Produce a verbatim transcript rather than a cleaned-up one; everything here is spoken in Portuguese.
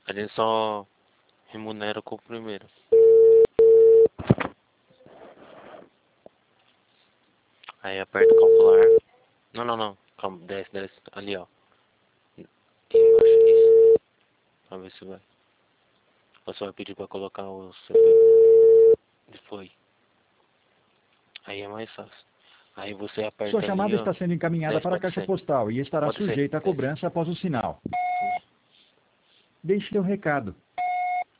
A gente só remunera com o primeiro. Aí aperta o calcular. Não, não, não. Calma, desce, desce. Ali, ó. Embaixo, isso. Pra ver se vai. Você vai pedir pra colocar o C P. Foi. Aí é mais fácil. Aí você Sua aperta chamada ali, ó. está sendo encaminhada Desce, para a pode caixa ser. postal e estará Pode ser. sujeita a Desce. cobrança após o sinal. Deixe seu recado.